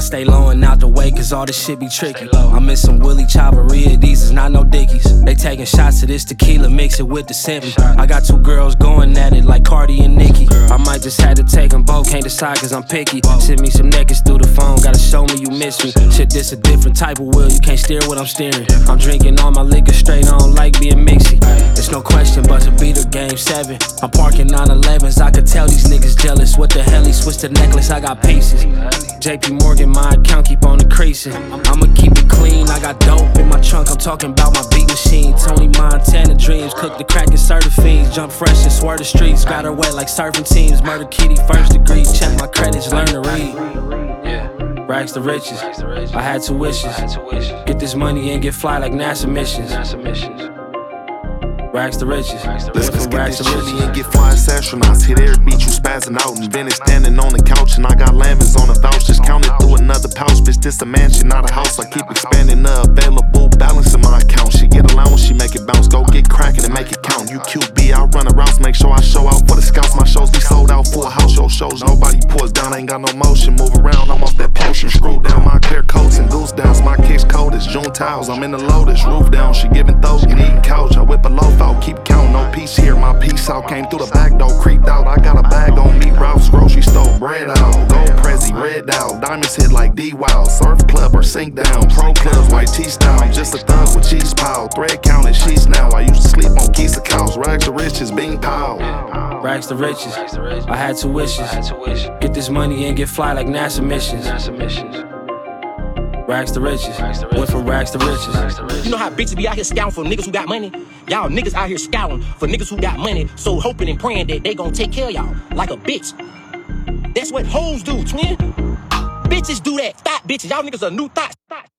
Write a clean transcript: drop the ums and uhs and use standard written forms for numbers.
stay low and out the way, cause all this shit be tricky. I'm in some Willie Chavarria, these is not no dickies. They taking shots of this tequila, mix it with the simply. I got two girls going at it like Cardi and Nicki. I might just have to take them both, can't decide cause I'm picky. Send me some nakeds through the phone, gotta show me you miss me. Shit, this a different type of wheel, you can't steer what I'm steering. I'm drinking all my liquor straight, I don't like being mixy. It's no question but to beat a game 7. I'm parking 911s, I could tell these niggas jealous. What the hell, he switched the necklace, I got pieces. JP Morgan, my account keep on increasing. I'ma keep it clean, I got dope in my trunk. I'm talking about my beat machine. Tony Montana dreams, cook the crack and serve the fiends. Jump fresh and swear the streets, got her wet like surfing teams. Murder Kitty first degree, check my credits, learn to read. Rags to riches, I had 2 wishes. Get this money and get fly like NASA missions. Rags to riches. Let's get this chili and get fly as astronauts. Hit every beat you spazzing out. And Venice standing on the couch and I got lemons on the vouch. Just counted through another pouch. Bitch, this a mansion, not a house. I keep expanding the available balance in my account. She get allowance, she make it bounce. Go get cracking and make it count. You QB, I run around, make sure I show out for the scouts. My shows be sold out for a house. Your shows, nobody pours down. Ain't got no motion. Move around, I'm off that potion. Screw down my clear coats and goose downs. My kicks cold as June towels. I'm in the Lotus, roof down. She giving throws and eating couch. I whip a loaf out, keep count, no peace here, my peace out. Came through the back door, creeped out. I got a bag on me, Ralph's grocery store, bread out. Gold Prezi, red out. Diamonds hit like D-Wow. Surf club or sink down. Pro clubs, white tee style. I'm just a thug with cheese pile. Thread counted sheets now. I used to sleep on geese of cows. Rags to riches, being pile. Rags to riches, I had 2 wishes. Get this money and get fly like NASA missions. Rags to riches, went from rags to riches. You know how bitches be out here scouting for niggas who got money? Y'all niggas out here scouting for niggas who got money, so hoping and praying that they gon' take care of y'all like a bitch. That's what hoes do, twin. Bitches do that. Thought bitches. Y'all niggas are new thoughts.